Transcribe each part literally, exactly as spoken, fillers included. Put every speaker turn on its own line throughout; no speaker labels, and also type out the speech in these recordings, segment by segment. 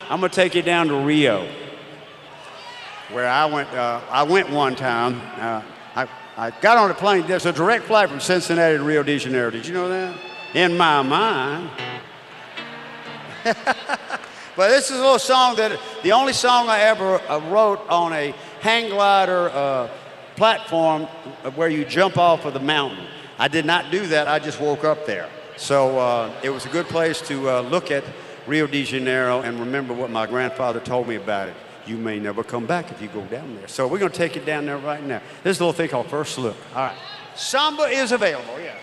I'm gonna take you down to Rio, where I went. Uh, I went one time. Uh, I I got on a plane. There's a direct flight from Cincinnati to Rio de Janeiro. Did you know that? In my mind. But this is a little song that the only song I ever uh, wrote on a hang glider uh, platform where you jump off of the mountain. I did not do that. I just woke up there. So uh, it was a good place to uh, look at Rio de Janeiro and remember what my grandfather told me about it. You may never come back if you go down there. So we're going to take it down there right now. This is a little thing called First Look. All right. Samba is available, yeah.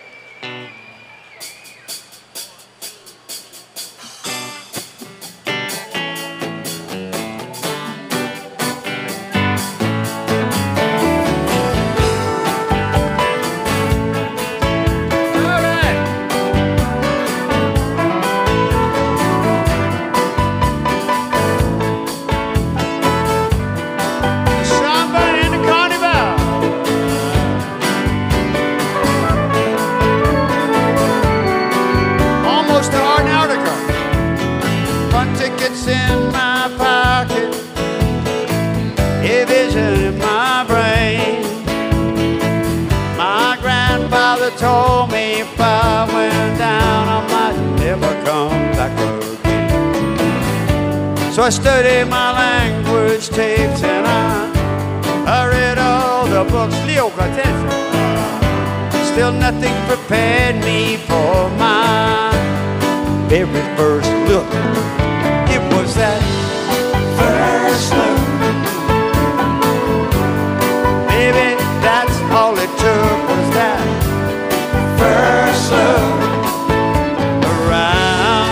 In my pocket, a vision in my brain. My grandfather told me if I went down, I might never come back again. So I studied my language tapes and I, I read all the books. Leo Cortez. Still nothing prepared me for my very first look. It was that first look. Baby, that's all it took was that first look around.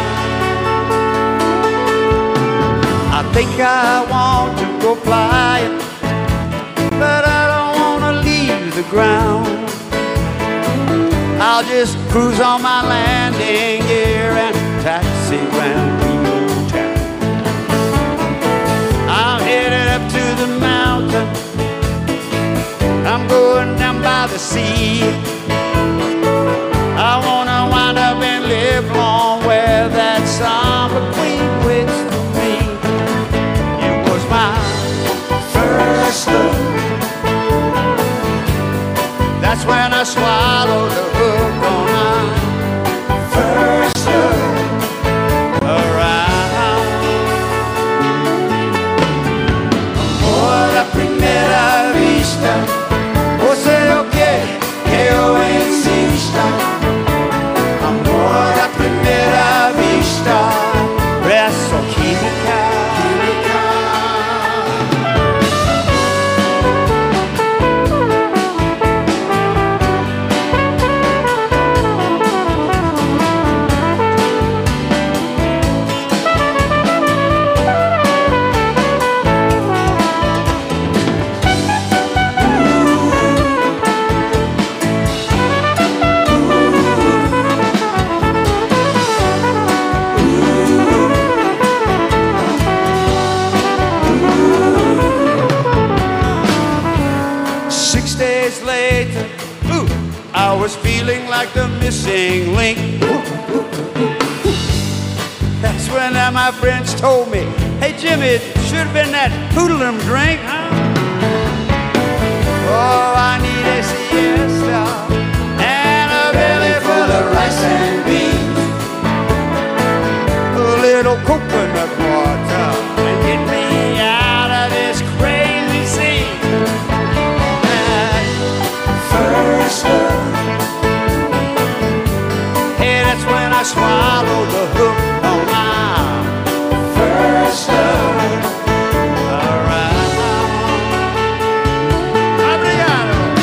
I think I want to go flying, but I don't want to leave the ground. I'll just cruise on my landing gear and taxi round Rio town. I'm headed up to the mountain. I'm going down by the sea. I wanna wind up and live long where that samba queen waits for me. It was my first look. That's when I swallowed the hook on my first look around. Amor a primera vista, você o que eu insista. Amor a primera vista, resto química. I was feeling like the missing link. That's when my friends told me, hey Jimmy, it should have been that hoodlum drink, huh? Oh, I need a siesta and a belly full of rice and beans, a little coconut water, and get me out of this crazy scene. And first love, when I swallowed the hook on my first love around. Obrigado.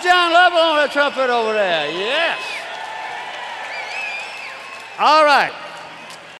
John Lovell on the trumpet over there. Yes. All right.